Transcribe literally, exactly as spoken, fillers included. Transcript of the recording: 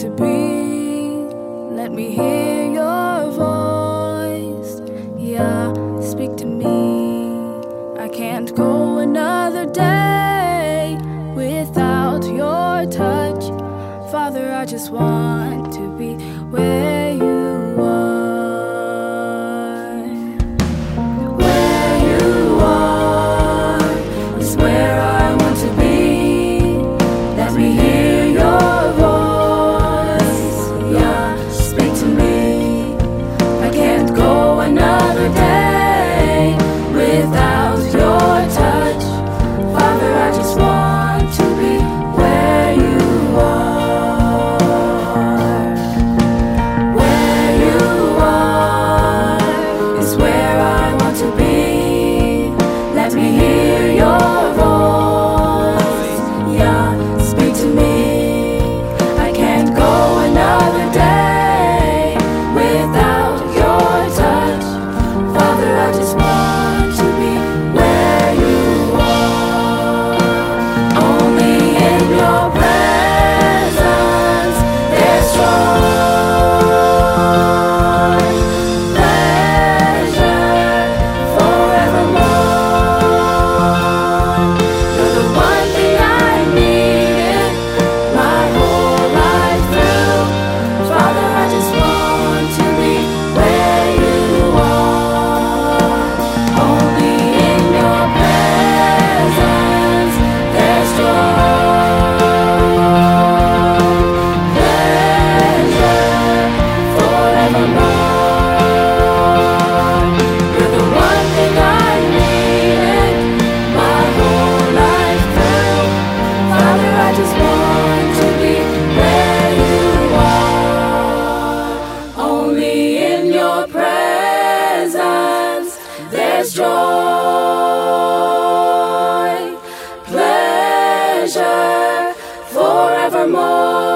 to be. Let me hear your voice. Yeah, speak to me. I can't go another day without your touch. Father, I just want to be where you are. Where you are is where I want to be. Let me hear your voice. Yeah, speak to me. I can't go another day without your touch. Father, I just want to be where you are. Where you are is where I want to be. Let me hear your voice. Yeah, speak to me. I can't go another day without your touch. Father, I just want to be where you are. Only in your presence there's joy, pleasure forevermore. You're the one thing I needed my whole life through. Father, I just want to be where you are. Only in your presence there's joy, pleasure forevermore. You're the one thing I needed my whole life through. Father, I just want to be where you are. Only in your presence there's joy, pleasure forevermore.